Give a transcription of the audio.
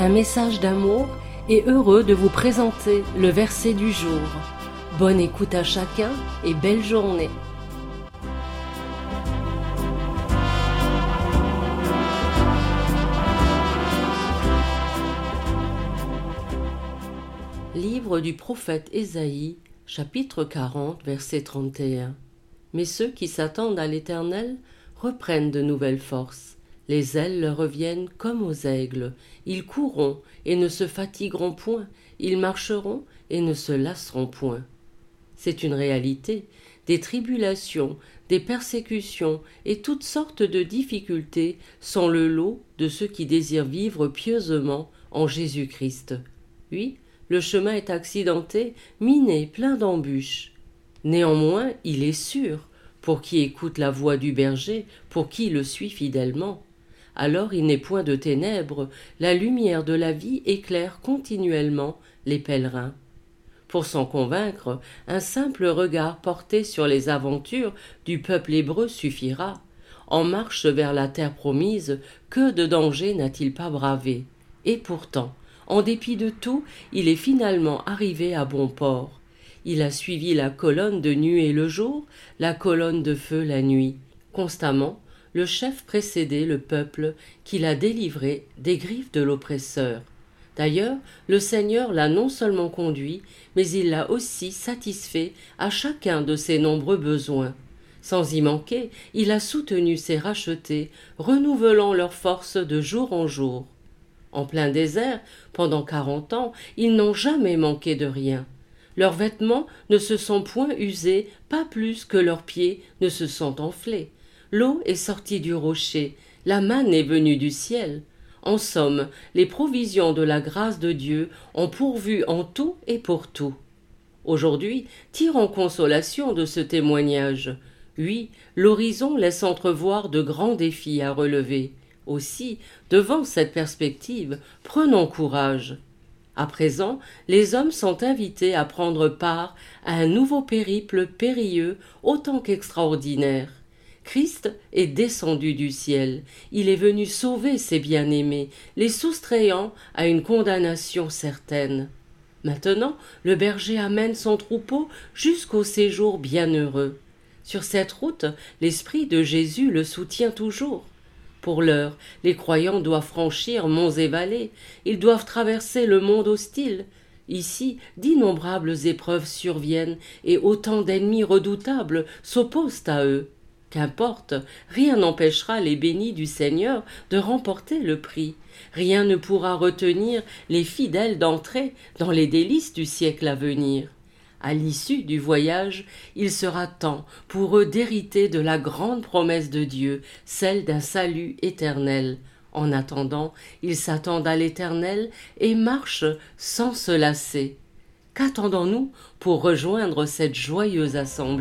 un message d'amour et heureux de vous présenter le verset du jour. Bonne écoute à chacun et belle journée. Livre du prophète Ésaïe, chapitre 40, verset 31. Mais ceux qui s'attendent à l'Éternel reprennent de nouvelles forces. Les ailes leur reviennent comme aux aigles. Ils courront et ne se fatigueront point. Ils marcheront et ne se lasseront point. C'est une réalité. Des tribulations, des persécutions et toutes sortes de difficultés sont le lot de ceux qui désirent vivre pieusement en Jésus-Christ. Oui, le chemin est accidenté, miné, plein d'embûches. Néanmoins, il est sûr, pour qui écoute la voix du berger, pour qui le suit fidèlement. Alors il n'est point de ténèbres, la lumière de la vie éclaire continuellement les pèlerins. Pour s'en convaincre, un simple regard porté sur les aventures du peuple hébreu suffira. En marche vers la terre promise, que de dangers n'a-t-il pas bravé? Et pourtant, en dépit de tout, il est finalement arrivé à bon port. Il a suivi la colonne de nuée le jour, la colonne de feu la nuit. Constamment, le chef précédait le peuple qu'il a délivré des griffes de l'oppresseur. D'ailleurs, le Seigneur l'a non seulement conduit, mais il l'a aussi satisfait à chacun de ses nombreux besoins. Sans y manquer, il a soutenu ses rachetés, renouvelant leurs forces de jour en jour. En plein désert, pendant 40 ans, ils n'ont jamais manqué de rien. Leurs vêtements ne se sont point usés, pas plus que leurs pieds ne se sont enflés. L'eau est sortie du rocher, la manne est venue du ciel. En somme, les provisions de la grâce de Dieu ont pourvu en tout et pour tout. Aujourd'hui, tirons consolation de ce témoignage. Oui, l'horizon laisse entrevoir de grands défis à relever. Aussi, devant cette perspective, prenons courage. À présent, les hommes sont invités à prendre part à un nouveau périple périlleux autant qu'extraordinaire. Christ est descendu du ciel, il est venu sauver ses bien-aimés, les soustrayant à une condamnation certaine. Maintenant, le berger amène son troupeau jusqu'au séjour bienheureux. Sur cette route, l'esprit de Jésus le soutient toujours. Pour l'heure, les croyants doivent franchir monts et vallées, ils doivent traverser le monde hostile. Ici, d'innombrables épreuves surviennent et autant d'ennemis redoutables s'opposent à eux. Qu'importe, rien n'empêchera les bénis du Seigneur de remporter le prix. Rien ne pourra retenir les fidèles d'entrer dans les délices du siècle à venir. À l'issue du voyage, il sera temps pour eux d'hériter de la grande promesse de Dieu, celle d'un salut éternel. En attendant, ils s'attendent à l'Éternel et marchent sans se lasser. Qu'attendons-nous pour rejoindre cette joyeuse assemblée ?